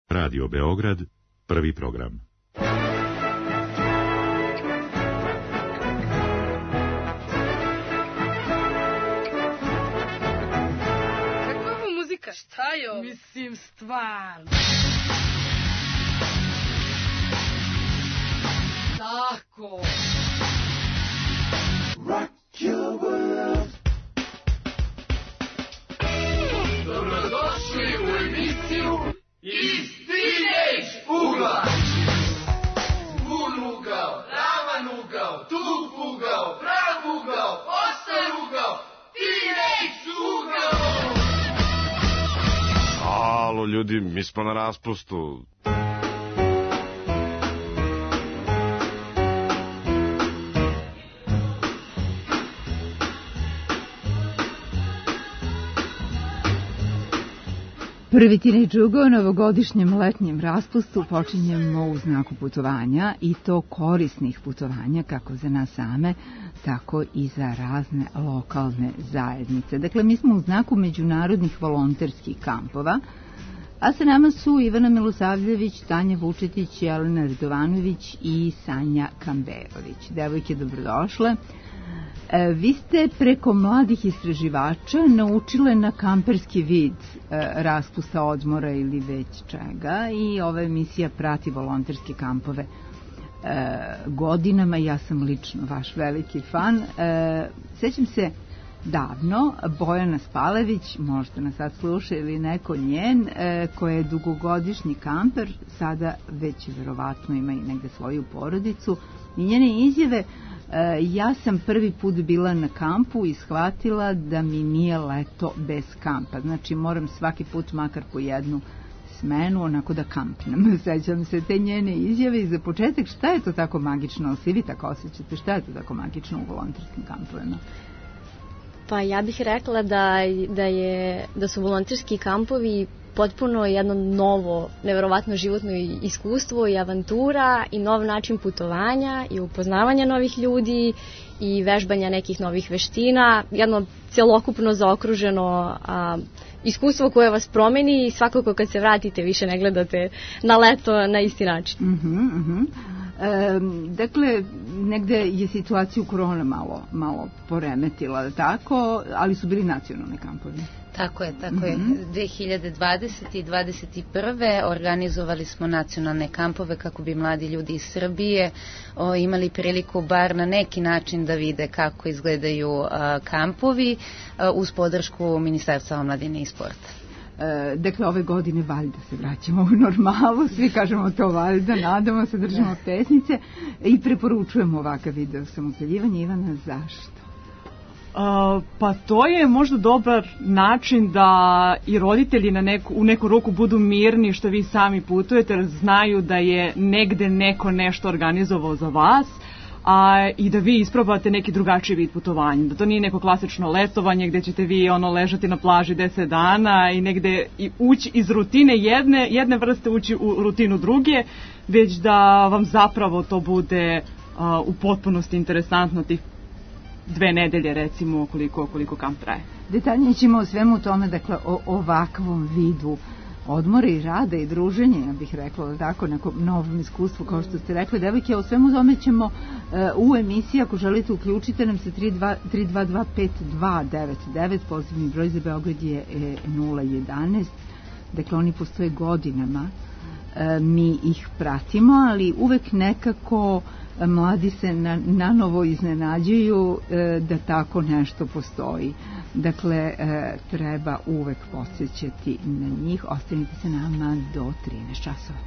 Radio Beograd, prvi program. Kakva ovo muzika? Šta je ovo? Mislim, stvarno. Tako. Rock your world. Dobrodošli u emisiju Iz Teenage ugla. Bun ugao, ravan ugao, tup ugao, prav ugao, ostar ugao, Teenage ugao. Alo, ljudi, mi smo na raspustu. Prvi Teenage ugao u novogodišnjem letnjem raspustu počinjemo u znaku putovanja, i to korisnih putovanja kako za nas same, tako i za razne lokalne zajednice. Dakle, mi smo u znaku međunarodnih volonterskih kampova, a sa nama su Ivana Milosavljević, Tanja Vučetić, Jelena Radovanović i Sanja Kamberović. Devojke, dobrodošle. Vi ste preko mladih istraživača naučile na kamperski vid raspusta, odmora ili već čega, i ova emisija prati volonterske kampove godinama. Ja sam lično vaš veliki fan. Sećam se davno, Bojana Spalević, možda nas sad sluša ili neko njen, koja je dugogodišnji kamper, sada već verovatno ima i negde svoju porodicu, i njene izjave: ja sam prvi put bila na kampu i shvatila da mi nije leto bez kampa. Znači, moram svaki put makar po jednu smenu onako da kampnem. Sećam se te njene izjave. I za početak, šta je to tako magično, ali svi vi tako osjećate, šta je to tako magično u volonterskim kampovima? Pa ja bih rekla da su volonterski kampovi potpuno jedno novo, neverovatno životno iskustvo i avantura i nov način putovanja i upoznavanja novih ljudi i vežbanja nekih novih veština, jedno celokupno zaokruženo iskustvo koje vas promeni i svakako kad se vratite više ne gledate na leto na isti način. Dakle, negde je situaciju korona malo poremetila, tako, ali su bili nacionalni kampovi. Tako je. 2020. i 2021. organizovali smo nacionalne kampove kako bi mladi ljudi iz Srbije imali priliku bar na neki način da vide kako izgledaju kampovi uz podršku Ministarstva omladine i sporta. Dakle, ove godine valjda se vraćamo u normalu, svi kažemo to valjda, nadamo se, držimo pesnice i preporučujemo ovakav video samoupaljivanja. Ivana, zašto? Pa to je možda dobar način da i roditelji u neku ruku budu mirni što vi sami putujete, jer znaju da je negde neko nešto organizovao za vas, i da vi isprobate neki drugačiji vid putovanja, da to nije neko klasično letovanje gde ćete vi ležati na plaži 10 dana i negde ući iz rutine jedne vrste ući u rutinu druge, već da vam zapravo to bude u potpunosti interesantno tih 2 nedelje recimo koliko kamp traje. Detaljnije ćemo o svemu tome, dakle o ovakvom vidu odmora i rada i druženja, ja bih rekla, tako, nekom novom iskustvu, kao što ste rekli, devojke. O svemu tome ćemo u emisiji, ako želite, uključite nam se 322-5299, pozivni broj za Beograd je 011. Dakle, oni postoje godinama, mi ih pratimo, ali uvek nekako mladi se nanovo iznenađuju da tako nešto postoji. Dakle, treba uvek podsjećati na njih. Ostanite se nama do 13 časova.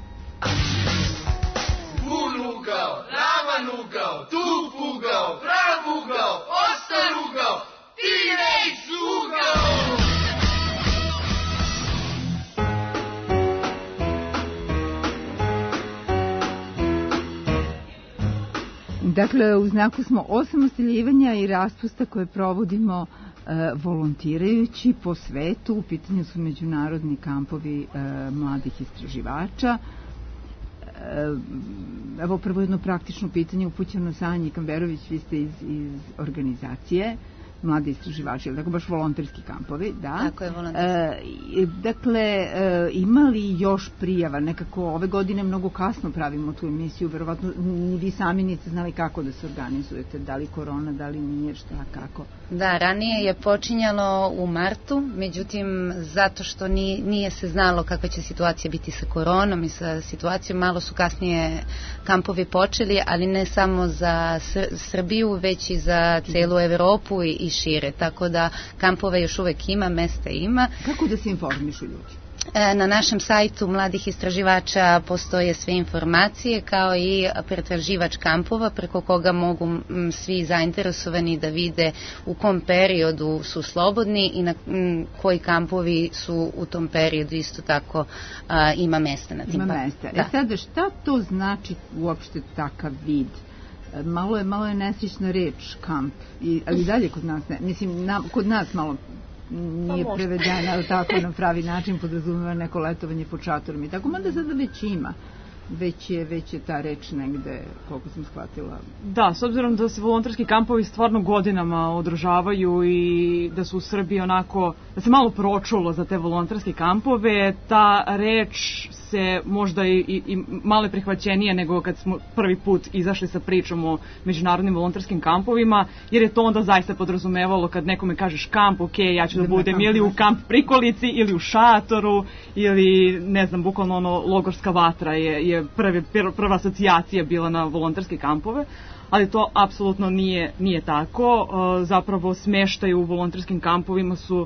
Bun ugao, ravan ugao, tup ugao, prav ugao, ostar ugao, Teenage ugao. Dakle, u znaku smo osamostaljivanja i raspusta koje provodimo volontirajući po svetu. U pitanju su međunarodni kampovi mladih istraživača. Evo prvo jedno praktično pitanje upućeno Sanji Kamberović, vi ste iz organizacije mladi istraživači, ili tako baš volonterski kampovi, da. Tako je, volonterski. Dakle, ima li još prijava? Nekako ove godine mnogo kasno pravimo tu emisiju, verovatno ni vi sami niste znali kako da se organizujete, da li korona, da li nije, šta, kako? Da, ranije je počinjalo u martu, međutim, zato što nije se znalo kakva će situacija biti sa koronom i sa situacijom, malo su kasnije kampovi počeli, ali ne samo za Srbiju, već i za celu Evropu i šire, tako da kampove još uvek ima, mesta ima. Kako da se informišu ljudi? Na našem sajtu mladih istraživača postoje sve informacije, kao i pretraživač kampova preko koga mogu svi zainteresovani da vide u kom periodu su slobodni i na koji kampovi su u tom periodu, isto tako ima mesta na tim. Ima mesta. Da. Sada, šta to znači uopšte takav vid? Malo je neslična reč kamp, ali dalje kod nas ne. Mislim, kod nas malo nije prevedena, ali tako na pravi način podrazumeva neko letovanje pod šatorom i tako, mada sada već ima. Već je ta reč negde, koliko sam shvatila. Da, s obzirom da se volonterski kampovi stvarno godinama održavaju i da su u Srbiji onako, da se malo pročulo za te volonterske kampove, ta reč se možda i malo prihvaćenije nego kad smo prvi put izašli sa pričom o međunarodnim volonterskim kampovima, jer je to onda zaista podrazumevalo kad nekome kažeš kamp, ok, ja ću da budem ili u kamp prikolici ili u šatoru ili ne znam, bukvalno ono logorska vatra je prva asocijacija bila na volonterske kampove, ali to apsolutno nije tako. Zapravo smeštaj u volonterskim kampovima su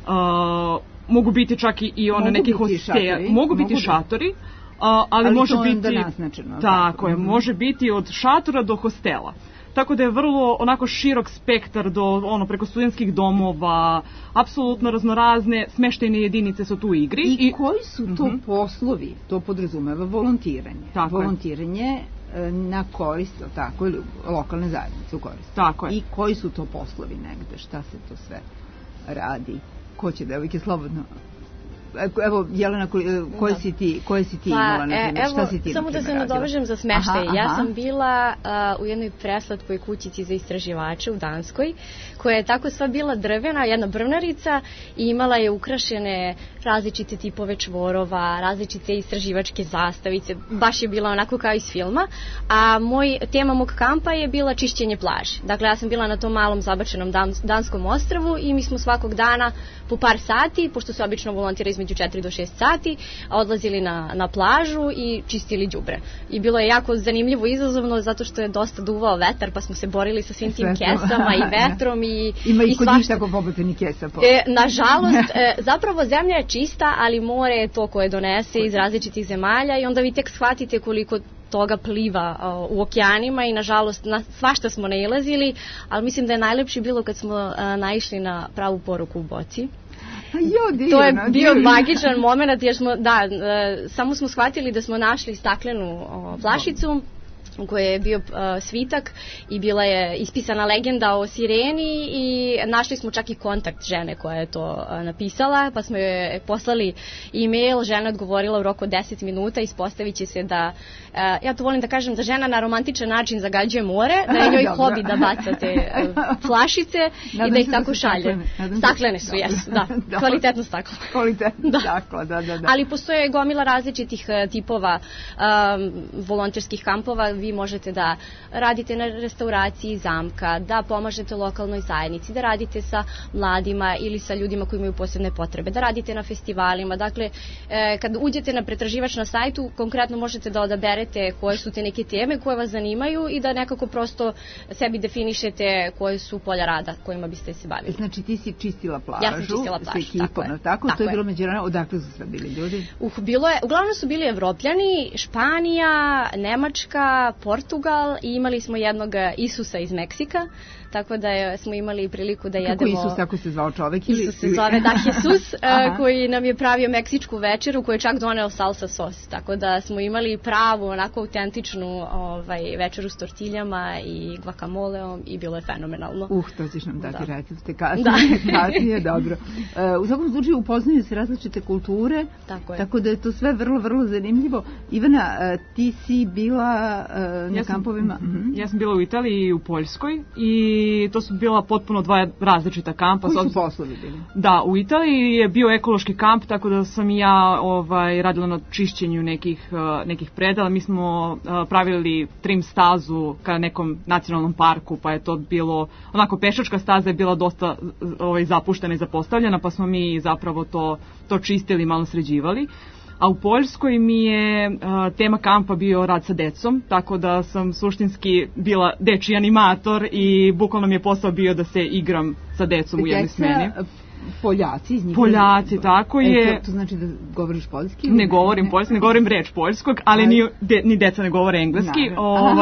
mogu biti čak i ono neki hosteli, mogu biti šatori, ali može biti tako je, može biti od šatora do hostela. Tako da je vrlo onako širok spektar do preko studentskih domova, apsolutno raznorazne smeštajne jedinice su tu u igri. I koji su to poslovi? To podrazumeva volontiranje. Tako volontiranje na korist, tako, ili lokalne zajednice u korist. Tako je. I koji su to poslovi negde? Šta se to sve radi? Ko će, devojke, slobodno? Evo, Jelena, koje si ti imala, na primjer, šta si ti samo da se nadovežem za smeštaj. Ja sam bila u jednoj preslatkoj kućici za istraživače u Danskoj, koja je tako sva bila drvena, jedna brvnarica, i imala je ukrašene različite tipove čvorova, različite istraživačke zastavice, baš je bila onako kao iz filma, a tema mog kampa je bila čišćenje plaže. Dakle, ja sam bila na tom malom zabačenom danskom ostrvu i mi smo svakog dana po par sati, pošto se obično volontira između 4 do 6 sati, odlazili na plažu i čistili đubre. I bilo je jako zanimljivo i izazovno, zato što je dosta duvao vetar, pa smo se borili sa svim tim kesama i vetrom i ima i kod njih tako pobačeni kesa. Nažalost, zapravo zemlja je čista, ali more je to koje donese iz različitih zemalja i onda vi tek shvatite koliko toga pliva u okeanima i nažalost na svašta smo nailazili, ali mislim da je najlepše bilo kad smo naišli na pravu poruku u boci. To je bio magičan moment jer smo, samo smo shvatili da smo našli staklenu flašicu u kojoj je bio svitak i bila je ispisana legenda o sireni i našli smo čak i kontakt žene koja je to napisala, pa smo joj poslali e-mail, žena je odgovorila u roku 10 minuta, ispostavit će se da, ja to volim da kažem, da žena na romantičan način zagađuje more, da je njoj hobi da baca te flašice i da ih tako šalje. Staklene su, jesu, da, kvalitetno staklo. Kvalitetno staklo, da. Ali postoje gomila različitih tipova volonterskih kampova. Vi možete da radite na restauraciji zamka, da pomažete lokalnoj zajednici, da radite sa mladima ili sa ljudima koji imaju posebne potrebe, da radite na festivalima. Dakle, kad uđete na pretraživač na sajtu, konkretno možete da odaberete koje su te neke teme koje vas zanimaju i da nekako prosto sebi definišete koje su polja rada kojima biste se bavili. Znači ti si čistila plažu, ja sam čistila plažu, s ekipom, tako? To je bilo međunarodno, odakle su sve bili ljudi? Uglavnom su bili Evropljani, Španija, Nemačka, Portugal i imali smo jednog Isusa iz Meksika, tako da smo imali priliku da jedemo... Kako Isus, tako se zvao čovek? Isus se zove, Jesus, koji nam je pravio meksičku večeru, koji je čak doneo salsa sos, tako da smo imali pravu, onako autentičnu večeru s tortiljama i guacamoleom i bilo je fenomenalno. To ćeš nam dati recepte kasnije, dobro. U svakom slučaju upoznaju se različite kulture, tako da je to sve vrlo, vrlo zanimljivo. Ivana, ti si bila na kampovima? Ja sam bila u Italiji i u Poljskoj i to su bila potpuno dva različita kampa. Koji su poslovi bili? Da, u Italiji je bio ekološki kamp, tako da sam i ja radila na čišćenju nekih predela. Mi smo pravili trim stazu ka nekom nacionalnom parku, pa je to bilo, onako pešačka staza je bila dosta zapuštena i zapostavljena, pa smo mi zapravo to čistili, malo sređivali. A u Poljskoj mi je tema kampa bio rad sa decom, tako da sam suštinski bila dečiji animator i bukvalno mi je posao bio da se igram sa decom u jednoj smeni. Poljaci iz njih? Poljaci, tako je. To znači da govoriš poljski? Ne govorim poljski, ne govorim reč poljskog, ali ni deca ne govore engleski.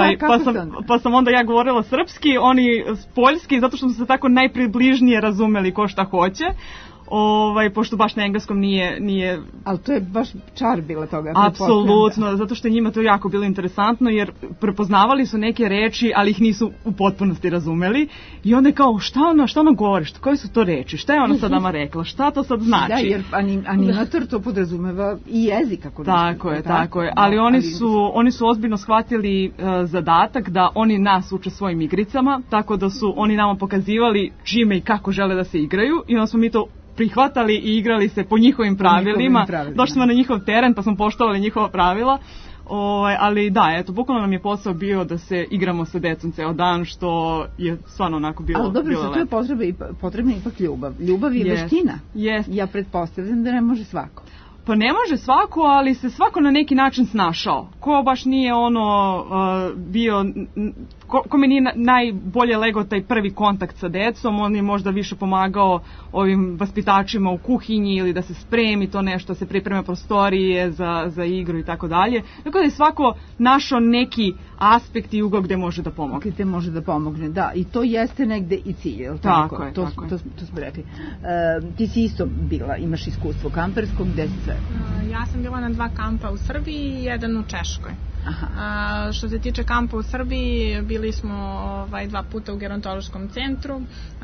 Pa sam onda ja govorila srpski, oni poljski, zato što smo se tako najpribližnije razumeli ko šta hoće. Pošto baš na engleskom nije... Ali to je baš čar bila toga. Apsolutno, zato što je njima to jako bilo interesantno, jer prepoznavali su neke reči, ali ih nisu u potpunosti razumeli. I onda je kao, šta ona govori, koje su to reči, šta je ona sad nama rekla, šta to sad znači? Da, jer animator to podrazumeva i jezik. Tako je, ali oni su ozbiljno shvatili zadatak da oni nas uče svojim igricama, tako da su oni nama pokazivali čime i kako žele da se igraju i onda smo mi to prihvatali i igrali se po njihovim pravilima. Došli smo na njihov teren pa smo poštovali njihova pravila. Ali da, eto, bukvalno nam je posao bio da se igramo sa decom ceo dan, što je stvarno onako bilo lepo. Ali dobro, što to je potrebna ipak ljubav. Ljubav je veština. Ja pretpostavljam da ne može svako. Pa ne može svako, ali se svako na neki način snašao. Ko baš nije bio... Kome nije najbolje legao taj prvi kontakt sa decom, on je možda više pomagao ovim vaspitačima u kuhinji ili da se spremi to nešto, da se pripreme prostorije za igru i tako dalje. Tako da je svako našao neki aspekt i ugao gde može da pomogne. Gde može da pomogne, da. I to jeste negde i cilj, je li tako? Tako je. To smo rekli. Ti si isto bila, imaš iskustvo kamperskog, gde si sve? Ja sam bila na 2 kampa u Srbiji i 1 u Češkoj. Što se tiče kampa u Srbiji, bili smo 2 puta u gerontološkom centru.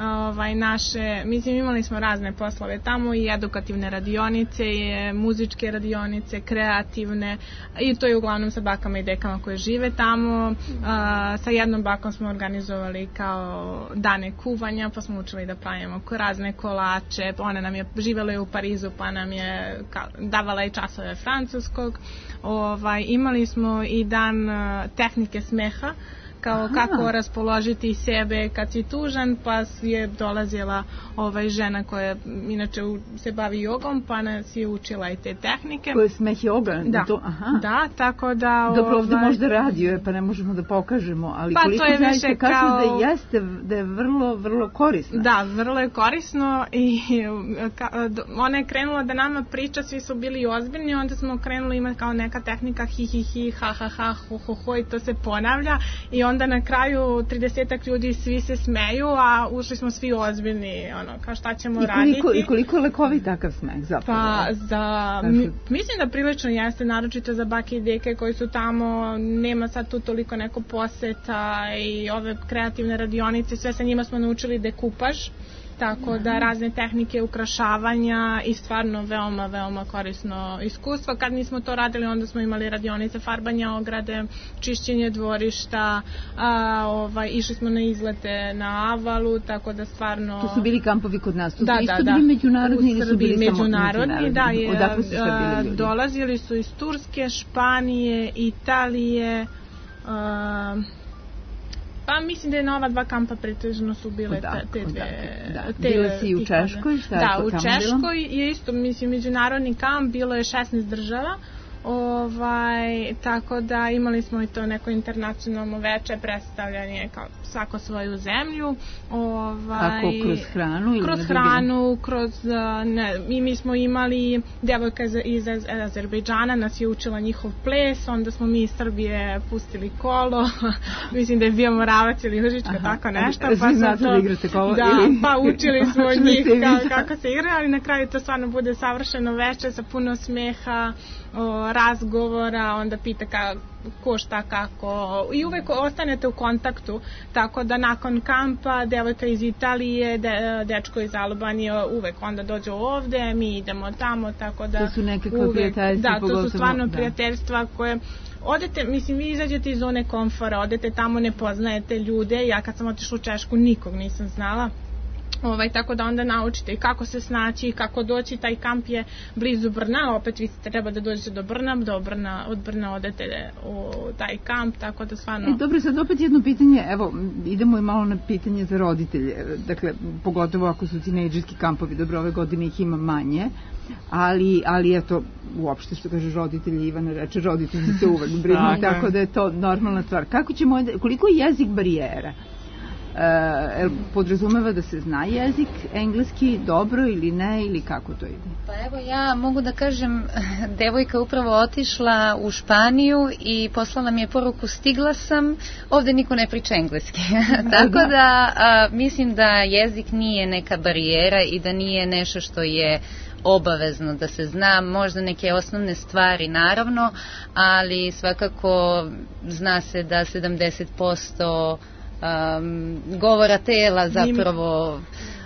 Imali smo razne poslove tamo i edukativne radionice, i muzičke radionice, kreativne, i to je uglavnom sa bakama i dekama koje žive tamo. Sa jednom bakom smo organizovali kao dane kuvanja, pa smo učili da pravimo razne kolače. Ona nam je živela u Parizu, pa nam je davala i časove francuskog. Imali smo i dan tehnike smeha, kao kako raspoložiti sebe kad si tužan, pa je dolazila žena koja inače se bavi jogom, pa nas je učila i te tehnike. Koje smeh joga? Da, tako da... Dobro, ovde možda radio, pa ne možemo da pokažemo, ali koliko zaista kažu da je vrlo, vrlo korisno. Da, vrlo je korisno i ona je krenula da nama priča, svi su bili ozbiljni, onda smo krenuli imati kao neka tehnika hi hi hi, ha ha ha, ho ho ho, i to se ponavlja i onda na kraju 30 ljudi svi se smeju, a ušli smo svi ozbiljni, kao šta ćemo raditi. I koliko je lekovi takav smeh zapravo? Pa mislim da prilično jeste, naročito za bake i deke koji su tamo, nema sad tu toliko neko poseta i ove kreativne radionice, sve sa njima smo naučili dekupaž, tako da razne tehnike ukrašavanja i stvarno veoma, veoma korisno iskustvo. Kad nismo to radili, onda smo imali radionice farbanja ograde, čišćenje dvorišta, išli smo na izlete na Avalu, tako da stvarno... To su bili kampovi kod nas, to su isto bili međunarodni ili su bili samo međunarodni? Da, dolazili su iz Turske, Španije, Italije, pa mislim da je na ova 2 kampa pretežno su bile te dve. Bila si u Češkoj? Da, u Češkoj je isto, mislim, međunarodni kamp, bilo je 16 država. Tako da imali smo i to neko internacionalno veče, predstavljanje kao svako svoju zemlju. Kako, kroz hranu? Kroz hranu, i mi smo imali, devojka iz Azerbejdžana nas je učila njihov ples, onda smo mi iz Srbije pustili kolo, mislim da je bio Moravac ili Užička, tako nešto. Svi znate da igrate kolo? Da, pa učili smo njih kako se igra, ali na kraju to stvarno bude savršeno veče sa puno smeha, razgovora, onda pita ko šta kako i uvek ostanete u kontaktu, tako da nakon kampa devojka iz Italije, dečko iz Albanije uvek onda dođe ovde, mi idemo tamo, tako da to su nekakve prijateljstva, da, to su stvarno prijateljstva koje odete, mislim, vi izađete iz zone komfora, odete tamo, ne poznajete ljude. Ja kad sam otišla u Češku nikog nisam znala. Tako da onda naučite i kako se snaći, kako doći. Taj kamp je blizu Brna, opet vi treba da dođete do Brna, od Brna odete u taj kamp, tako da stvarno... Dobro, sad opet jedno pitanje, evo, idemo i malo na pitanje za roditelje, dakle, pogotovo ako su tinejdžerski kampovi, dobro, ove godine ih ima manje, ali eto, uopšte što kaže roditelji, Ivana reče, roditelji se uvek brinu, tako da je to normalna stvar. Koliko je jezik barijera? Podrazumeva da se zna jezik engleski dobro ili ne, ili kako to ide? Pa evo, ja mogu da kažem, devojka upravo otišla u Španiju i poslala mi je poruku, stigla sam, ovde niko ne priča engleski. Tako da mislim da jezik nije neka barijera i da nije nešto što je obavezno da se zna, možda neke osnovne stvari naravno, ali svakako zna se da 70% govora tela zapravo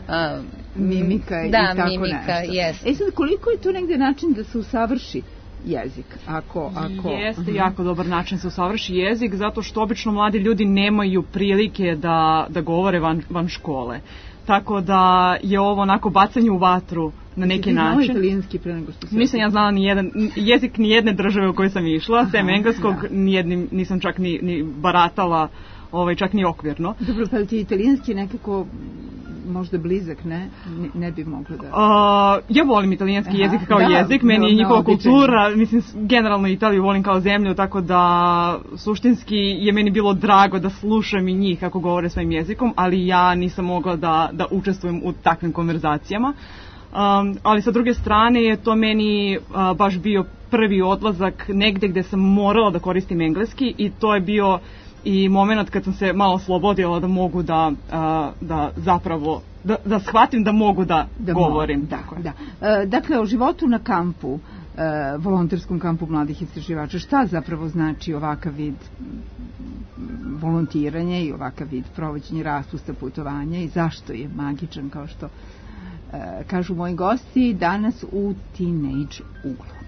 mimika i tako nešto. Jest. Sad, koliko je to negde način da se usavrši jezik? Jeste jako dobar način da se usavrši jezik, zato što obično mladi ljudi nemaju prilike da govore van škole. Tako da je ovo onako bacanje u vatru na neki način. Ti znala italijanski pre nego što se... Nisam ja znala jezik ni jedne države u kojoj sam išla, sem engleskog, nijednim nisam čak ni baratala, čak ni okvirno. Dobro, pa ti italijanski nekako možda blizak, ne bi mogla da... Ja volim italijanski jezik kao jezik, meni je njihova kultura, mislim, generalno Italiju volim kao zemlju, tako da suštinski je meni bilo drago da slušam i njih kako govore svojim jezikom, ali ja nisam mogla da učestvujem u takvim konverzacijama. Ali sa druge strane je to meni baš bio prvi odlazak negde gde sam morala da koristim engleski i to je bio i moment kad sam se malo oslobodila da mogu da zapravo da shvatim da mogu da govorim. Dakle, o životu na kampu, volonterskom kampu mladih istraživača, šta zapravo znači ovakav vid volontiranja i ovakav vid provođenja raspusta, putovanja i zašto je magičan, kao što kažu moji gosti danas u Teenage uglu.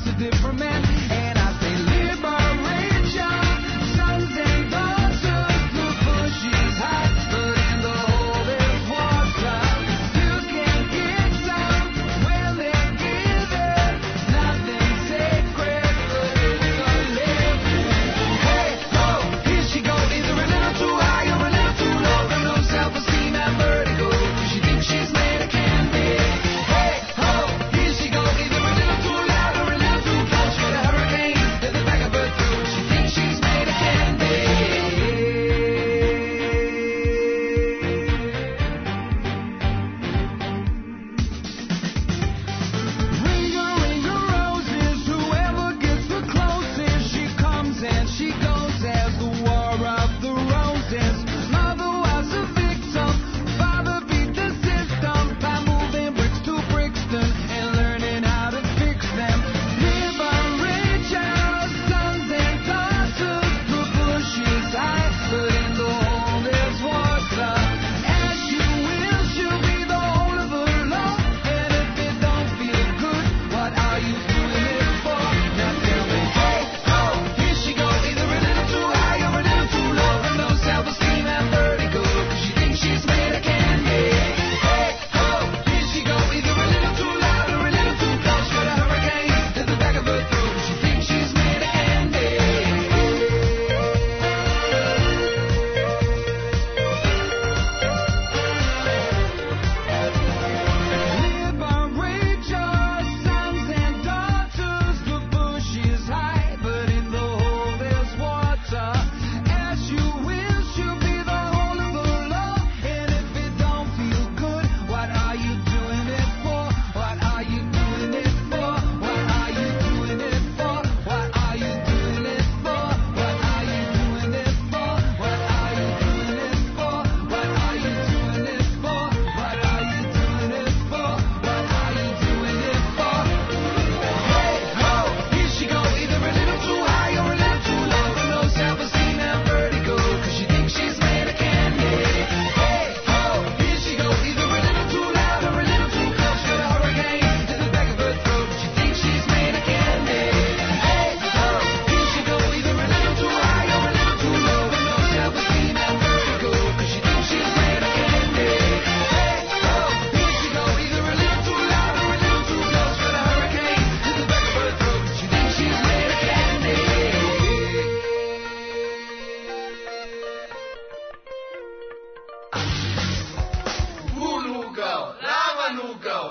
Different men, and I say liberation, sons ain't daughters.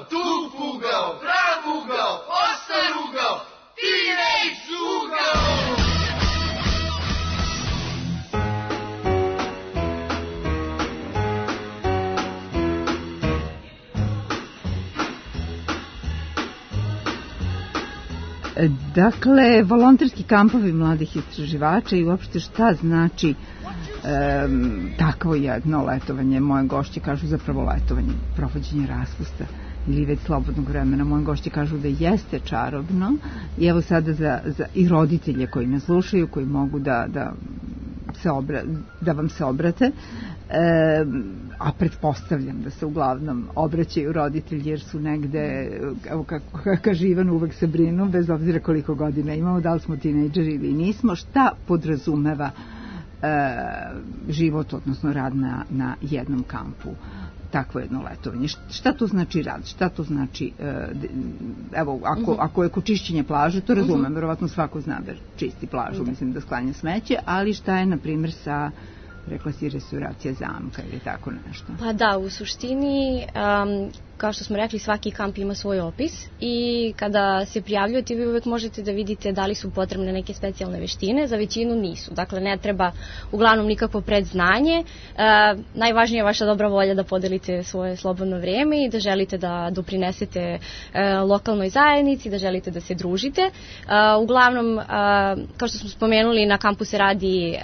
tu fugao, prav ugao, ostar ugao, teenage ugao. Dakle, volonterski kampovi mladih istraživača i uopšte šta znači takvo jedno letovanje. Moje gošće kažu zapravo letovanje, provođenje raspusta ili već slobodnog vremena. Moje gošće kažu da jeste čarobno i evo sada za i roditelje koji me slušaju, koji mogu da vam se obrate, a pretpostavljam da se uglavnom obraćaju roditelji jer su negde, evo kako kaže Ivan, uvek se brinu bez obzira koliko godina imamo, da li smo tinejdžeri ili nismo, šta podrazumeva život, odnosno rad na jednom kampu, takvo jedno letovanje. Šta to znači rad? Šta to znači, evo, ako je čišćenje plaže, to razumem, verovatno svako zna da čisti plažu, mislim da sklanja smeće, ali šta je, na primjer, sa rekla si restauracija zamka ili tako nešto? Pa da, u suštini, kao što smo rekli, svaki kamp ima svoj opis i kada se prijavljujete vi uvek možete da vidite da li su potrebne neke specijalne veštine, za većinu nisu. Dakle, ne treba uglavnom nikakvo predznanje. Najvažnije je vaša dobra volja da podelite svoje slobodno vreme i da želite da doprinesete lokalnoj zajednici, da želite da se družite. Uglavnom, kao što smo spomenuli, na kampu se radi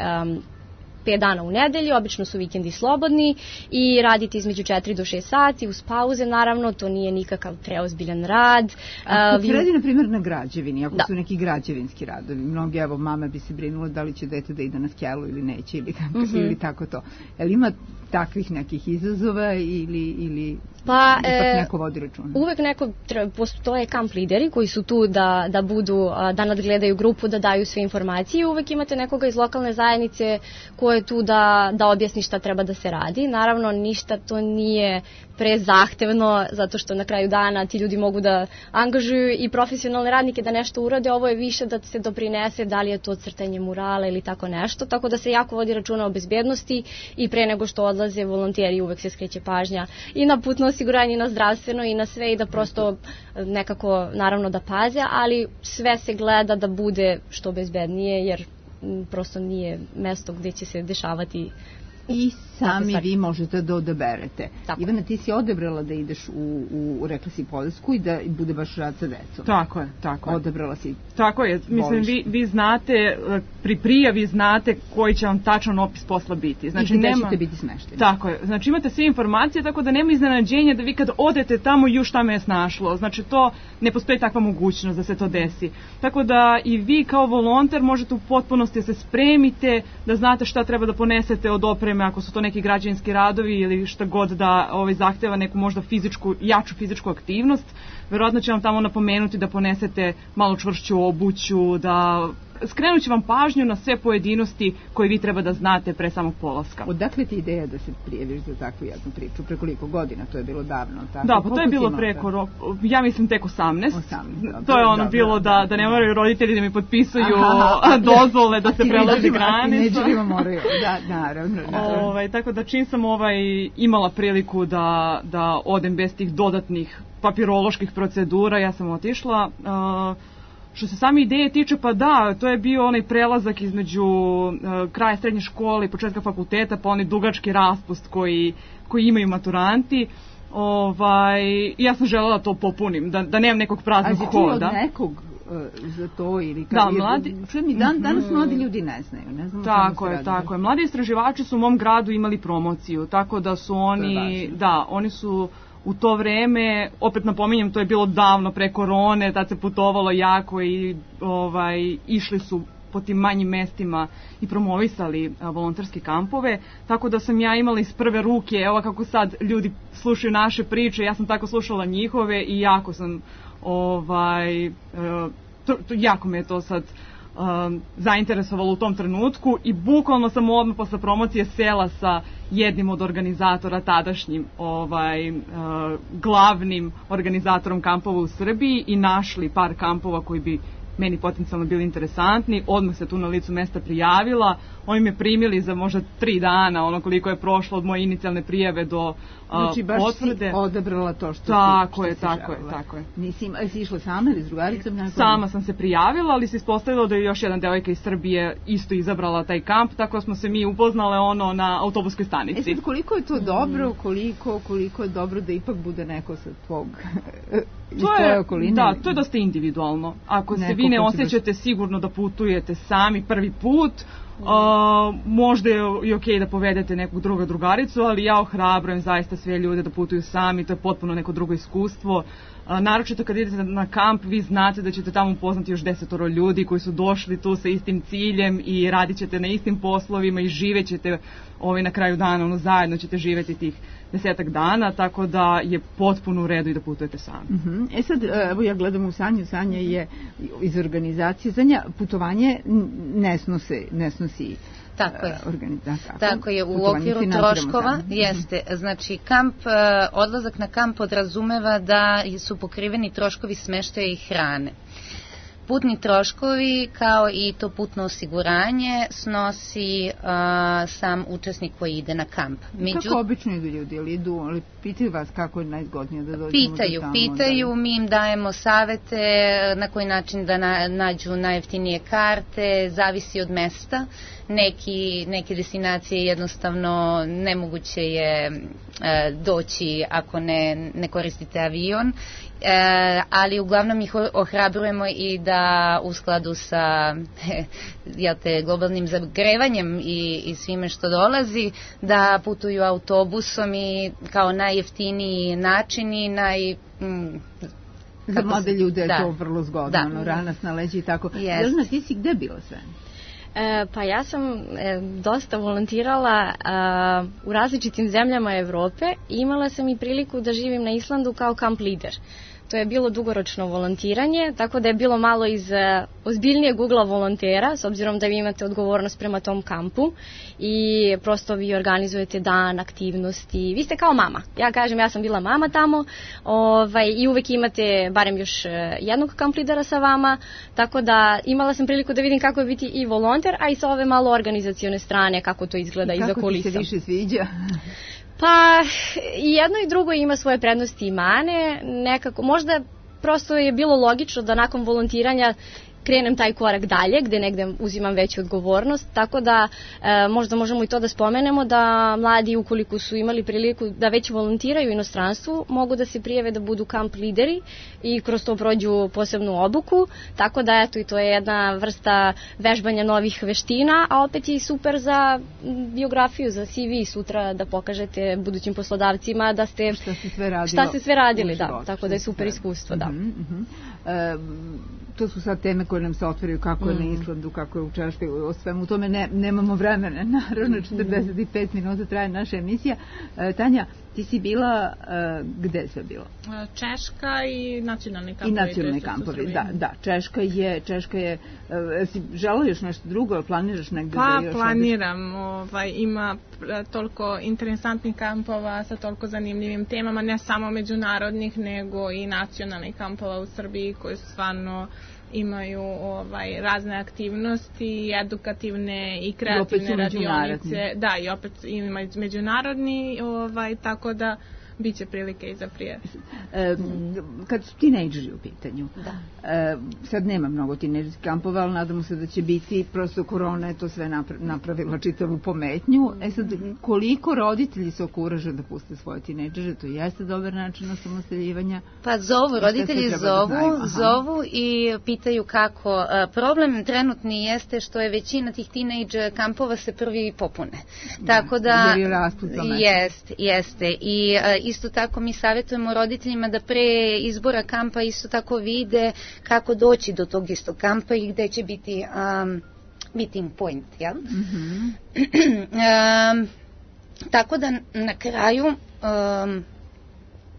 5 dana u nedelju, obično su vikendi slobodni i radite između 4 do 6 sati, uz pauze naravno, to nije nikakav preozbiljan rad. Ako se radi, na primjer, na građevini, ako su neki građevinski radovi, mnogi, evo, mama bi se brinula da li će dete da ide na skelu ili neće, ili tako to. Jel ima takvih nekih izazova ili ipak neko vodi računa? Uvek postoje kamp lideri koji su tu da budu, da nadgledaju grupu, da daju sve informacije i uvek imate nekoga iz lokalne zajednice ko je tu da objasni šta treba da se radi. Naravno, ništa to nije prezahtevno, zato što na kraju dana ti ljudi mogu da angažuju i profesionalne radnike da nešto urade. Ovo je više da se doprinese, da li je to crtanje murala ili tako nešto, tako da se jako vodi računa o bezbednosti i pre nego što odlaze volonteri uvek se skreće pažnja i na putno osiguranje, i na zdravstveno, i na sve, i da prosto nekako, naravno, da paze, ali sve se gleda da bude što bezbednije, jer prosto nije mesto gde će se dešavati. I sami vi možete da odaberete. Ivana, ti si odabrala da ideš u rekla si Poljsku i da bude baš rad sa decom. Tako je. Odabrala si. Tako je, mislim, vi znate, pri prijavi znate koji će vam tačan opis posla biti. Znači, i gde ćete biti smešteni. Tako je, znači imate sve informacije, tako da nema iznenađenja da vi kad odete tamo ju šta me je snašlo. Znači, to ne postoji takva mogućnost da se to desi. Tako da i vi kao volonter možete u potpunosti se spremite, da znate šta treba da ponesete od opreme, ako su to neki građevinski radovi ili šta god da zahteva neku možda jaču fizičku aktivnost. Verovatno će vam tamo napomenuti da ponesete malo čvršću obuću, da skrenut će vam pažnju na sve pojedinosti koje vi treba da znate pre samog polaska. Odakle ti ideja da se prijaviš za takvu jednu priču? Pre koliko godina? To je bilo davno, tako? Da, pa to je bilo preko, ja mislim tek 18. To je bilo da ne moraju roditelji da mi potpisuju dozvole da se prelazi granicu. Neđerima moraju, da, naravno. Tako da čim sam imala priliku da odem bez tih dodatnih papiroloških procedura, ja sam otišla. Što se same ideje tiče, pa da, to je bio onaj prelazak između kraja srednje škole i početka fakulteta, pa onaj dugački raspust koji imaju maturanti. Ja sam želela to popunim, da nemam nekog praznog hoda. A si čuo od nekog za to ili kako? Da, mladi... Danas mladi ljudi ne znaju. Ne znam. Tako je. Mladi istraživači su u mom gradu imali promociju, tako da su oni su u to vreme, opet napominjem, to je bilo davno pre korone, tad se putovalo jako i išli su po tim manjim mestima i promovisali volonterske kampove, tako da sam ja imala iz prve ruke, evo kako sad ljudi slušaju naše priče, ja sam tako slušala njihove i jako sam, jako me je to sad zainteresovalo u tom trenutku i bukvalno sam odmah posle promocije sela sa jednim od organizatora, tadašnjim glavnim organizatorom kampova u Srbiji i našli par kampova koji bi meni potencijalno bili interesantni, odmah se tu na licu mesta prijavila, oni me primili za možda 3 dana, ono koliko je prošlo od moje inicijalne prijave do znači, baš potvrde. Si odabrala to što tako si tako je. Si išla sama ili s drugaricom? Sama sam se prijavila, ali se ispostavilo da je još jedna devojka iz Srbije isto izabrala taj kamp, tako da smo se mi upoznale ono na autobuskoj stanici. Sad, koliko je to dobro, koliko je dobro da ipak bude neko sa tvog iz tvoje okoline? Da, to je dosta individualno. Ako se vi ne osjećate sigurno da putujete sami prvi put, možda je i okej da povedete nekog drugaricu, ali ja ohrabrujem zaista sve ljude da putuju sami, to je potpuno neko drugo iskustvo. Naročito kad idete na kamp, vi znate da ćete tamo upoznati još 10 ljudi koji su došli tu sa istim ciljem i radit ćete na istim poslovima i živet ćete na kraju dana, zajedno ćete živeti tih 10 dana, tako da je potpuno u redu i da putujete sami. Sad, evo ja gledam u Sanju, Sanja je iz organizacije, Sanja putovanje ne snosi Tako je. Tako je, u okviru troškova jeste, znači odlazak na kamp podrazumeva da su pokriveni troškovi smeštaja i hrane. Putni troškovi kao i to putno osiguranje snosi sam učesnik koji ide na kamp. Kako obično idu ljudi, ali pitaju vas kako je najzgodnije da dođemo do tamo? Pitaju, mi im dajemo savete na koji način da nađu najjeftinije karte, zavisi od mesta. Neke destinacije jednostavno nemoguće je doći ako ne koristite avion, ali uglavnom ih ohrabrujemo i da u skladu sa globalnim zagrevanjem i svime što dolazi, da putuju autobusom i kao najjeftiniji način i za mlade ljude je to vrlo zgodno, ranas na leđi i tako. Jelena, ti si gde bila sve? Pa ja sam dosta volontirala u različitim zemljama Evrope i imala sam i priliku da živim na Islandu kao kamp lider. To je bilo dugoročno volontiranje, tako da je bilo malo iz ozbiljnijeg ugla volontera, s obzirom da vi imate odgovornost prema tom kampu i prosto vi organizujete dan, aktivnosti. Vi ste kao mama. Ja kažem, ja sam bila mama tamo i uvek imate barem još jednog kamp lidera sa vama, tako da imala sam priliku da vidim kako je biti i volonter, a i sa ove malo organizacione strane, kako to izgleda iza kulisa. Kako ti se više sviđa? Pa i jedno i drugo ima svoje prednosti i mane, nekako, možda prosto je bilo logično da nakon volontiranja krenem taj korak dalje, gde negde uzimam veću odgovornost, tako da možda možemo i to da spomenemo, da mladi ukoliko su imali priliku da već volontiraju u inostranstvu, mogu da se prijave da budu kamp lideri i kroz to prođu posebnu obuku, tako da eto i to je jedna vrsta vežbanja novih veština, a opet je i super za biografiju, za CV sutra da pokažete budućim poslodavcima da ste šta ste sve radili, da, tako da je super iskustvo, da. To su sad teme koje nam se otvaraju, kako je na Islandu, kako je u Češkoj, o svemu tome nemamo vremena, naravno 45 minuta traje naša emisija. Tanja, ti si bila, gde sve bila? Češka i nacionalni kampovi. I nacionalni kampovi, da. Češka je, si žela još nešto drugo, planiraš negde da još... Pa planiram, ima toliko interesantnih kampova sa toliko zanimljivim temama, ne samo međunarodnih, nego i nacionalnih kampova u Srbiji koji stvarno imaju razne aktivnosti, edukativne i kreativne radionice. Da, i opet ima međunarodni, tako da bit će prilike i za prije. Kad su tinejdžeri u pitanju, sad nema mnogo tinejdžerskih kampova, ali nadamo se da će biti, prosto korona je to sve napravila čitavu pometnju. Sad, koliko roditelji se okuraže da puste svoje tinejdžere, to jeste dobar način osamostaljivanja? Pa roditelji zovu i pitaju kako. Problem trenutni jeste što je većina tih tinejdž kampova se prvi popune. Tako da, jeste. I isto tako mi savjetujemo roditeljima da pre izbora kampa isto tako vide kako doći do tog istog kampa i gde će biti meeting point, jel? Tako da na kraju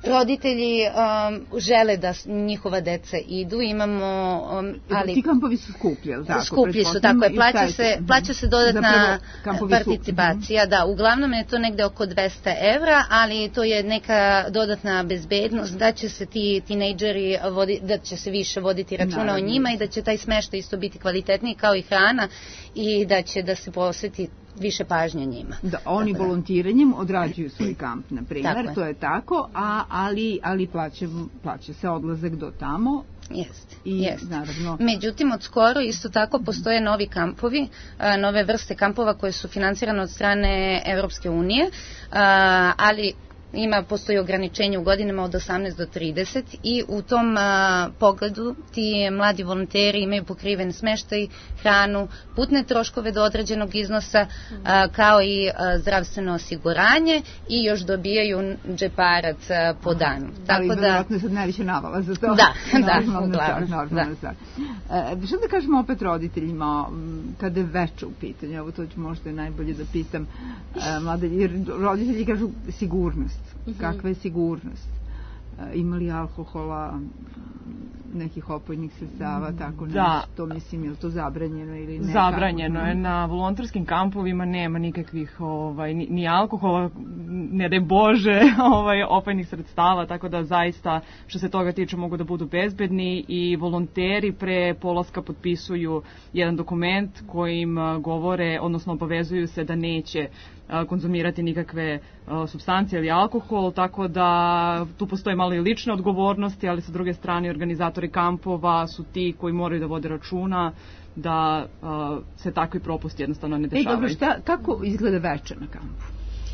Roditelji žele da njihova deca idu, imamo... ali ti kampovi su skuplji, je li tako? Skuplji su, tako je. Plaća se dodatna participacija, da. Uglavnom je to negde oko 200 evra, ali to je neka dodatna bezbednost da će se ti tinejdžeri, da će se više voditi računa o njima i da će taj smeštaj isto biti kvalitetniji kao i hrana i da će da se posveti više pažnje njima. Da, oni volontiranjem odrađuju svoj kamp, na primjer, to je tako, ali plaća se odlazak do tamo. Jest. Naravno. Međutim, od skoro isto tako postoje novi kampovi, nove vrste kampova koje su financirane od strane Evropske unije, ali postoji ograničenje u godinama od 18 do 30 i u tom pogledu ti mladi volonteri imaju pokriven smeštaj, hranu, putne troškove do određenog iznosa, kao i zdravstveno osiguranje i još dobijaju džeparac po danu. Ali vjerojatno je sad najviše navala za to. Da, uglavnom. Što da kažemo opet roditeljima kada je veče u pitanju, evo to ću možda najbolje da pitam mlade, jer roditelji kažu sigurnost. Kakva je sigurnost? Ima li alkohola, nekih opojnih sredstava, tako nešto, mislim, je li to zabranjeno ili ne? Zabranjeno je, na volonterskim kampovima nema nikakvih ni alkohola, ne daj Bože, opojnih sredstava, tako da zaista što se toga tiče mogu da budu bezbedni i volonteri pre polaska potpisuju jedan dokument kojim govore, odnosno obavezuju se da neće konzumirati nikakve supstancije ili alkohol, tako da tu postoje malo i lične odgovornosti, ali sa druge strane organizatori kampova su ti koji moraju da vode računa da se takvi propusti jednostavno ne dešavaju. Dobro, kako izgleda veče na kampu?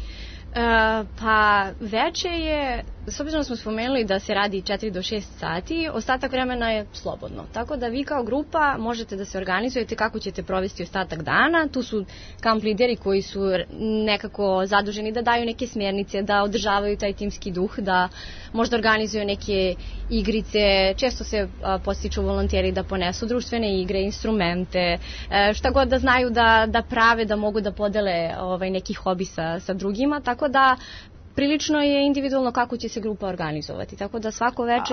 Pa veče je, s obzirom smo spomenuli da se radi 4 do 6 sati, ostatak vremena je slobodno. Tako da vi kao grupa možete da se organizujete kako ćete provesti ostatak dana. Tu su kamp lideri koji su nekako zaduženi da daju neke smjernice, da održavaju taj timski duh, da možda organizuju neke igrice. Često se podstiču volonteri da ponesu društvene igre, instrumente, šta god da znaju da prave, da mogu da podele neki hobi sa drugima, tako da prilično je individualno kako će se grupa organizovati, tako da svako veče...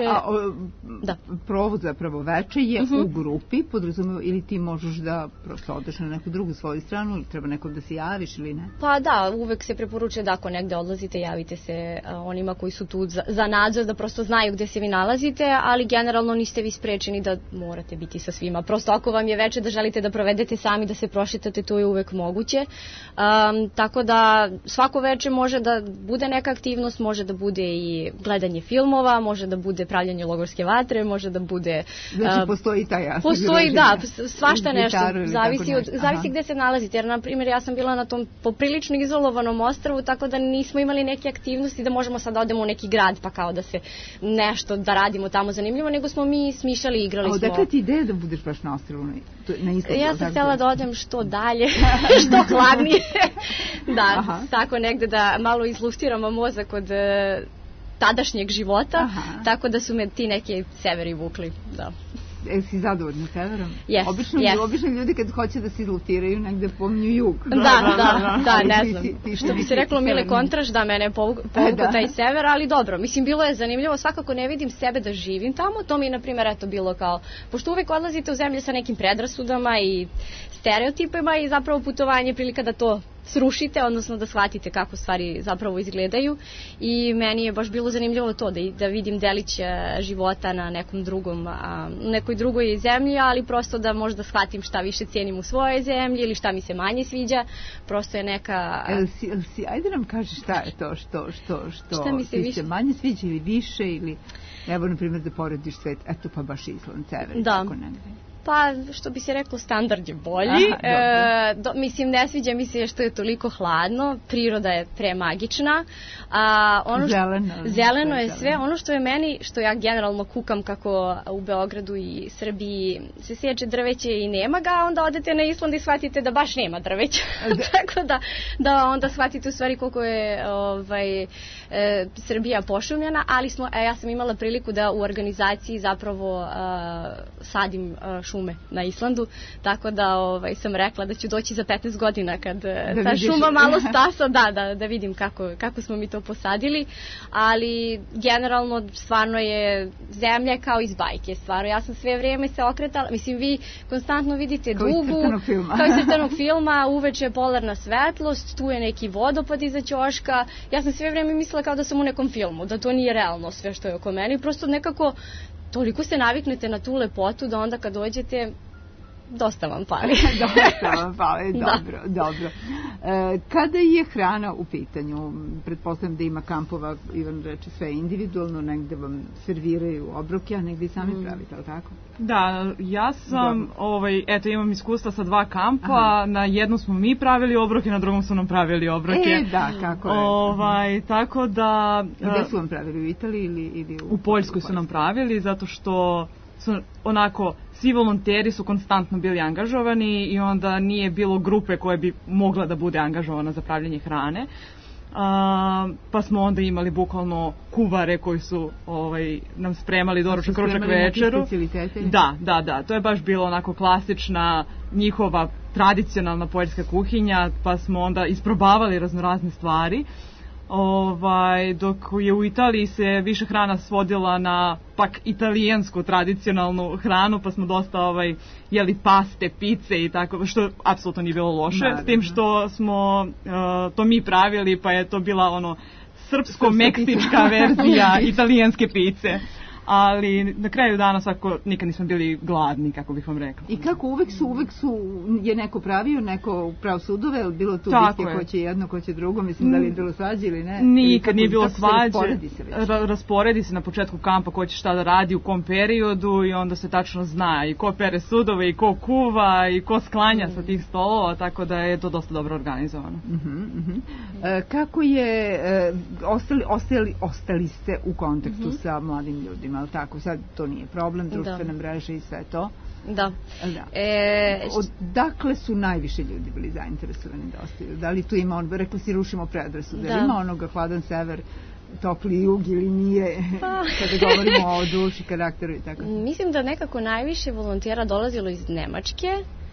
Provod zapravo veče je u grupi, podrazumeva, ili ti možeš da prosto odeš na neku drugu svoju stranu, ili treba nekom da se javiš ili ne? Pa da, uvek se preporučuje da ako negde odlazite, javite se onima koji su tu za nadzor, da prosto znaju gde se vi nalazite, ali generalno niste vi sprečeni da morate biti sa svima. Prosto ako vam je veče da želite da provedete sami, da se prošetate, to je uvek moguće. Tako da svako veče može da bude neka aktivnost, može da bude i gledanje filmova, može da bude pravljanje logorske vatre, može da bude... Znači postoji taj aspekt. Postoji, da, svašta nešto. Zavisi gde se nalazite, jer na primjer ja sam bila na tom poprilično izolovanom ostrvu, tako da nismo imali neke aktivnosti da možemo sad da odemo u neki grad pa kao da se nešto da radimo tamo zanimljivo, nego smo mi smišljali, igrali smo. A odakle ti ideja da budeš baš na ostrvu? Ja sam htjela da odem što dalje, što hladnije. Da, tako negde da malo izluftiramo mozak od tadašnjeg života, tako da su me ti neki severi vukli, da. Si zadovoljna severom? Yes. Obično ljudi kad hoće da se izlutiraju negde pominju jug. Da, ne znam. Što bi se reklo Mile Kontraš, da mene povukao taj sever, ali dobro. Mislim, bilo je zanimljivo, svakako ne vidim sebe da živim tamo. To mi je, na primjer, eto bilo kao, pošto uvek odlazite u zemlje sa nekim predrasudama i stereotipima i zapravo putovanje je prilika da to srušite, odnosno da shvatite kako stvari zapravo izgledaju i meni je baš bilo zanimljivo to da vidim delić života na nekoj drugoj zemlji, ali prosto da možda shvatim šta više cijenim u svojoj zemlji ili šta mi se manje sviđa, prosto je neka... Ajde nam kaži šta je to što ti se manje sviđa ili više ili evo na primjer da porediš svet, eto pa baš Island, sever, tako negde. Pa, što bi se reklo, standard je bolji. Mislim, ne sviđa mi se što je toliko hladno, priroda je premagična. Zeleno je sve. Ono što je meni, što ja generalno kukam kako u Beogradu i Srbiji se sječe drveće i nema ga, onda odete na Island i shvatite da baš nema drveća. Tako da onda shvatite u stvari koliko je Srbija pošumljena, ali ja sam imala priliku da u organizaciji zapravo sadim šume na Islandu, tako da sam rekla da ću doći za 15 godina kad ta šuma malo stasa, da vidim kako smo mi to posadili, ali generalno stvarno je zemlja kao iz bajke, stvarno ja sam sve vrijeme se okretala, mislim vi konstantno vidite dugu, kao iz crtanog filma, uveče je polarna svetlost, tu je neki vodopad iza ćoška, ja sam sve vrijeme mislila kao da sam u nekom filmu, da to nije realno sve što je oko mene, prosto nekako toliko se naviknete na tu lepotu da onda kad dođete dosta vam pali. Dosta vam pali, dobro. Kada je hrana u pitanju, pretpostavljam da ima kampova, Ivan reče sve individualno, negde vam serviraju obroke, a negde i sami pravite, ali tako? Da, ja sam, imam iskustva sa 2 kampa, na jednom smo mi pravili obroke, na drugom su nam pravili obroke. Da, kako je. Tako da... Gde su vam pravili, u Italiji ili u Poljskoj su nam pravili, zato što su onako, svi volonteri su konstantno bili angažovani i onda nije bilo grupe koje bi mogla da bude angažovana za pravljenje hrane. Pa smo onda imali bukvalno kuvare koji su nam spremali doručak, ručak, večeru. Da, to je baš bilo onako klasična njihova tradicionalna poljska kuhinja, pa smo onda isprobavali raznorazne stvari. Dok je u Italiji se više hrana svodila na pak italijansku tradicionalnu hranu, pa smo dosta jeli paste, pice i tako, što apsolutno nije bilo loše, s tim što smo to mi pravili, pa je to bila srpsko-meksička verzija italijanske pice. Ali na kraju dana svako nikad nismo bili gladni, kako bih vam rekla. I kako uvek su, je neko pravio, neko prav sudove, ili bilo tu bitke ko će jedno, ko će drugo, mislim da li je bilo svađe ili ne? Nikad nije bilo svađe, rasporedi se na početku kampa ko će šta da radi, u kom periodu i onda se tačno zna i ko pere sudove i ko kuva i ko sklanja sa tih stolova, tako da je to dosta dobro organizovano. Kako je, ostali ste u kontaktu sa mladim ljudima? Ali tako, sad to nije problem, društvene mreže i sve to. Da. Odakle su najviše ljudi bili zainteresovani da ostaju? Da li tu ima, rekla si rušimo predrasude, ima onoga hladan sever, topli jug ili nije, kada govorimo o duši, karakteru i tako? Mislim da nekako najviše volontera dolazilo iz Nemačke,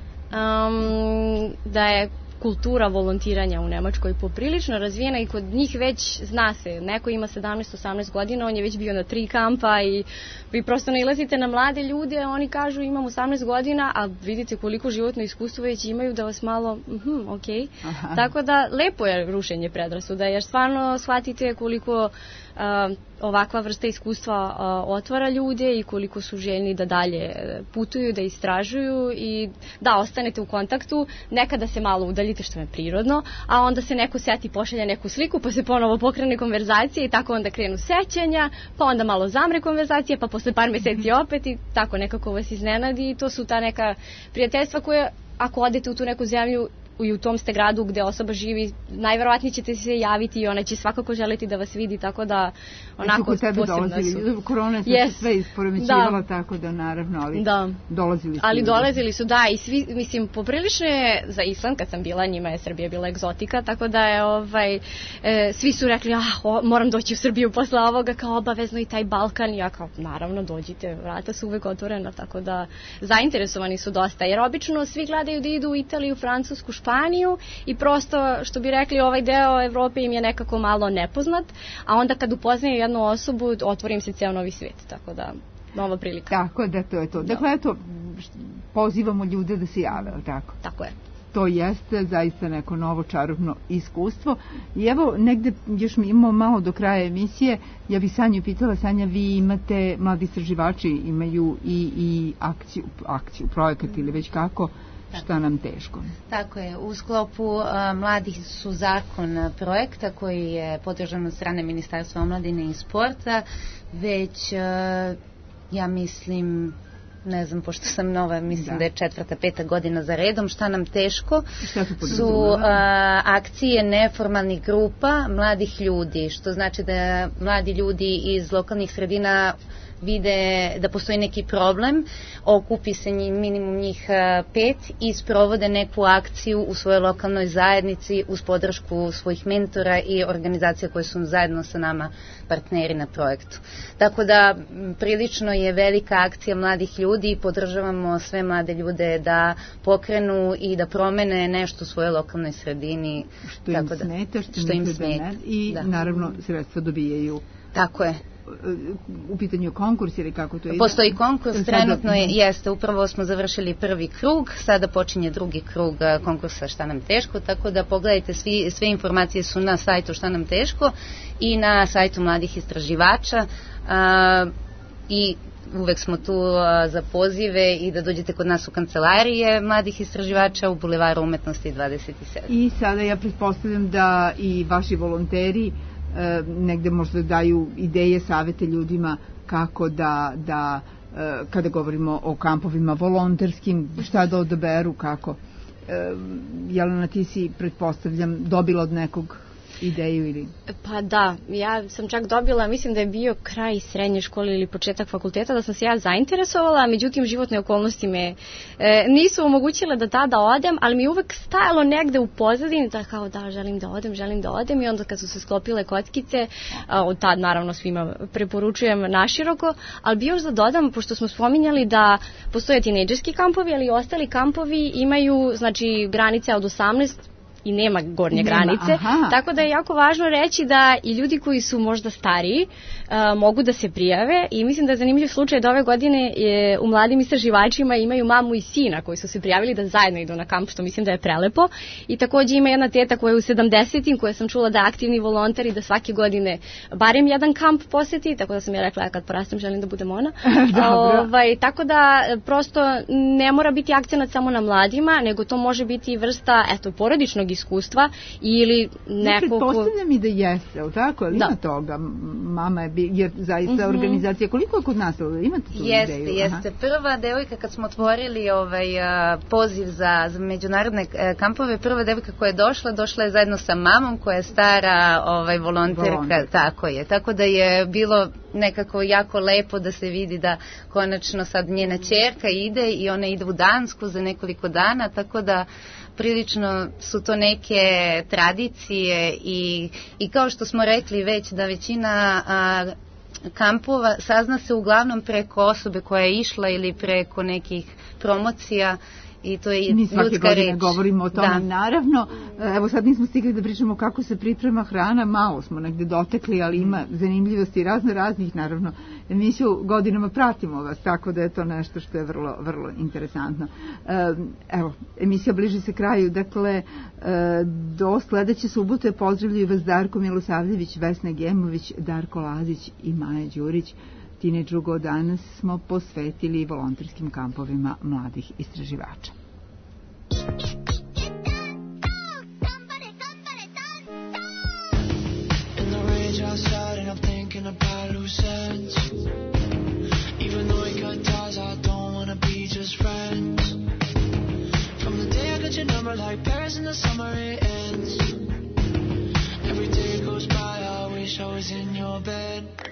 da je kultura volontiranja u Nemačkoj poprilično razvijena i kod njih već zna se, neko ima 17-18 godina, on je već bio na 3 kampa i vi prosto nailazite na mlade ljude, oni kažu imam 18 godina, a vidite koliko životno iskustvo već imaju da vas malo, tako da lepo je rušenje predrasuda, jer stvarno shvatite koliko ovakva vrsta iskustva otvara ljude i koliko su željni da dalje putuju, da istražuju i da ostanete u kontaktu, nekada se malo udaljite što je prirodno, a onda se neko seti, pošalja neku sliku, pa se ponovo pokrene konverzacija i tako onda krenu sećanja, pa onda malo zamre konverzacija, pa posle par meseci opet i tako nekako vas iznenadi i to su ta neka prijateljstva koje ako odete u tu neku zemlju i u tom ste gradu gde osoba živi, najverovatnije ćete se javiti i ona će svakako želiti da vas vidi, tako da onako posebno su. Korona se sve isporemećivala, tako da naravno, ali dolazili su. Ali dolazili su, da, i svi, mislim, poprilično je za Island, kad sam bila, njima je Srbija bila egzotika, tako da je, svi su rekli, moram doći u Srbiju posle ovoga, kao obavezno i taj Balkan, i ja kao, naravno, dođite, vrata su uvek otvorena, tako da zainteresovani su dosta, jer obično svi gledaju da idu u Italiju, Francusku, Španiju i prosto, što bi rekli, ovaj deo Evrope im je nekako malo nepoznat, a onda kad upoznaju jednu osobu, otvori im se ceo novi svijet, tako da, nova prilika. Tako da, to je to. Dakle, eto, pozivamo ljude da se jave, ali tako? Tako je. To jeste zaista neko novo čarobno iskustvo. I evo, negde još mi imamo malo do kraja emisije, ja bih Sanju pitala, Sanja, vi imate, mladi istraživači imaju i akciju, projekat ili već kako, šta nam teško. Tako je, u sklopu Mladi su zakon projekta koji je podržan od strane Ministarstva omladine i sporta, već ja mislim, ne znam, pošto sam nova, mislim da je 4., 5. godina za redom, šta nam teško su akcije neformalnih grupa mladih ljudi, što znači da mladi ljudi iz lokalnih sredina vide da postoji neki problem, okupi se minimum njih 5 i sprovode neku akciju u svojoj lokalnoj zajednici uz podršku svojih mentora i organizacija koje su zajedno sa nama partneri na projektu. Tako da prilično je velika akcija mladih ljudi i podržavamo sve mlade ljude da pokrenu i da promene nešto u svojoj lokalnoj sredini. Što im smeta, što im smeta. I naravno sredstva dobijaju. Tako je. U pitanju konkurs ili kako to ide? Postoji konkurs, trenutno jeste, upravo smo završili prvi krug, sada počinje drugi krug konkursa Šta nam teško, tako da pogledajte, sve informacije su na sajtu Šta nam teško i na sajtu mladih istraživača i uvek smo tu za pozive i da dođete kod nas u kancelarije mladih istraživača u Bulevaru umetnosti 27. I sada ja pretpostavljam da i vaši volonteri negde možda daju ideje, savete ljudima kako da kada govorimo o kampovima volonterskim, šta da odaberu, kako. Jelena, ti si, pretpostavljam, dobila od nekog ideju ili? Pa da, ja sam čak dobila, mislim da je bio kraj srednje škole ili početak fakulteta, da sam se ja zainteresovala, međutim životne okolnosti me nisu omogućile da tada odem, ali mi je uvek stajalo negde u pozadini da kao da želim da odem i onda kad su se sklopile kockice, od tad naravno svima preporučujem naširoko, ali bi još da dodam, pošto smo spominjali da postoje tinejdžerski kampovi, ali i ostali kampovi imaju, znači, granice od 18 i nema gornje granice, tako da je jako važno reći da i ljudi koji su možda stariji mogu da se prijave i mislim da je zanimljiv slučaj da ove godine u mladim istraživačima imaju mamu i sina koji su se prijavili da zajedno idu na kamp, što mislim da je prelepo, i takođe ima jedna teta koja je u 70-im, koja sam čula da je aktivni volonter i da svake godine barem jedan kamp poseti, tako da sam ja rekla ja kad porastem želim da budem ona. Tako da prosto ne mora biti akcenat samo na mladima, nego to može biti vrsta porodičnog iskustva ili neko ko... Pretpostavljam i da jeste, ali tako? Ali ima toga? Mama je, jer zaista organizacija, koliko je kod nas? Imate tu ideju? Jeste. Prva devojka kad smo otvorili poziv za međunarodne kampove, prva devojka koja je došla je zajedno sa mamom koja je stara volonterka. Tako je. Tako da je bilo nekako jako lepo da se vidi da konačno sad njena ćerka ide i ona ide u Dansku za nekoliko dana, tako da prilično su to neke tradicije i kao što smo rekli već da većina kampova sazna se uglavnom preko osobe koja je išla ili preko nekih promocija i to je ljudska reč. Mi svake godine govorimo o tome, naravno. Evo sad nismo stigli da pričamo kako se priprema hrana, malo smo negde dotekli, ali ima zanimljivosti raznih, naravno. Emisiju godinama pratimo vas, tako da je to nešto što je vrlo, vrlo interesantno. Evo, emisija bliži se kraju, dakle, do sledeće subote pozdravljaju vas Darko Milosavljević, Vesna Gemović, Darko Lazić i Maja Đurić. Tine Drugo, danas smo posvetili volonterskim kampovima mladih istraživača. Every day goes by, I wish I was in your bed.